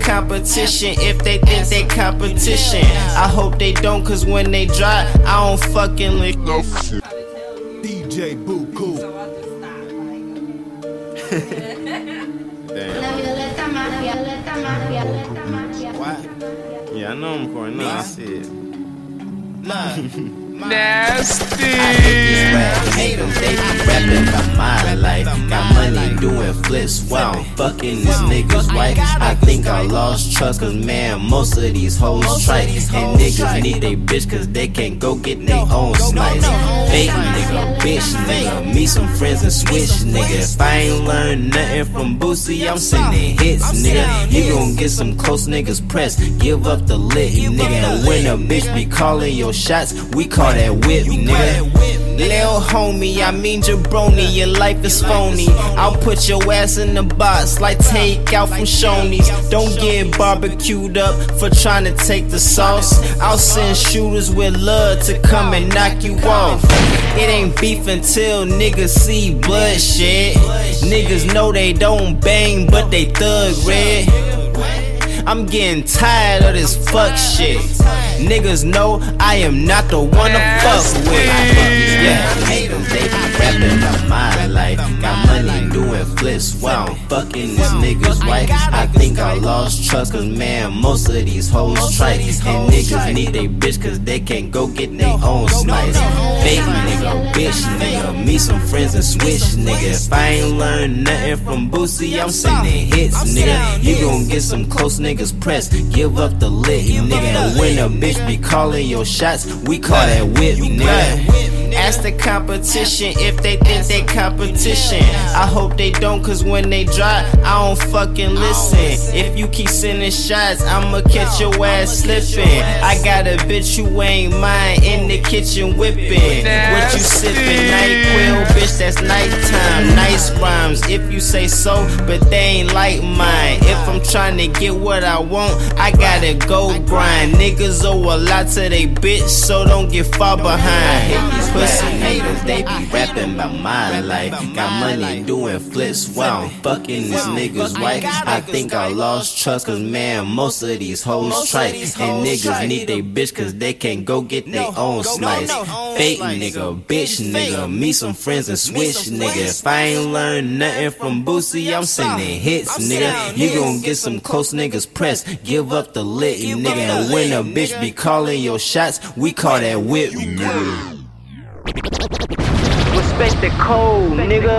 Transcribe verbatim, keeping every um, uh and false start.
competition if they think they competition. I hope they don't, cause when they dry, I don't fucking lick no shit. D J Boo Cool. Yeah, I know I'm recording. No, I see it. Nasty. I hate these rap haters, they be rapping about my life. Got money doing flips while I'm fucking this nigga's wife. I think I lost trust, cause man, most of these hoes trite. And niggas need they bitch cause they can't go get their own slice. Fake nigga, bitch nigga, me some friends and switch nigga. If I ain't learned nothing from Boosie, I'm sending hits nigga. You gon' get some close niggas pressed, give up the lit nigga. And when a bitch be calling your shots, we call that whip nigga. Lil homie, I mean jabroni, your life is phony. I'll put your ass in the box like take out from Shoney's. Don't get barbecued up for trying to take the sauce. I'll send shooters with love to come and knock you off. It ain't beef until niggas see bloodshed. Niggas know they don't bang, but they thug red. I'm getting tired of this fuck shit. Niggas know I am not the one to fuck with. Yeah, hate them, they be rapping about my life. Got money doing flips while I'm fucking this nigga's wife. I think I lost trust, cause man, most of these hoes trite. And niggas need they bitch cause they can't go get their own slice. Fake nigga, bitch nigga, me some friends and switch nigga. If I ain't learned nothing from Boosie, I'm sending hits nigga. You gon' get some close niggas pressed, give up the lit nigga. And when a bitch be calling your shots, we call that whip nigga. Ask the competition if they think they competition. I hope they don't, cause when they dry, I don't fucking listen. If you keep sending shots, I'ma catch your ass slipping. I got a bitch you ain't mine in the kitchen whipping. What you sipping? NyQuil, bitch, that's nighttime. Nice rhymes if you say so, but they ain't like mine. If I'm trying to get what I want, I gotta go grind. Niggas owe a lot to they bitch, so don't get far behind. Pussy haters, they be rapping about my life. Got money doing flips while I'm fucking this nigga's wife. I think I lost trust, cause man, most of these hoes trite. And niggas need they bitch cause they can't go get their own slice. Fake nigga, bitch nigga, me some friends and switch nigga. If I ain't learned nothing from Boosie, I'm sending hits nigga. You gon' get some close niggas pressed, give up the lit nigga. And when a bitch be calling your shots, we call that whip nigga. Respect the code, nigga.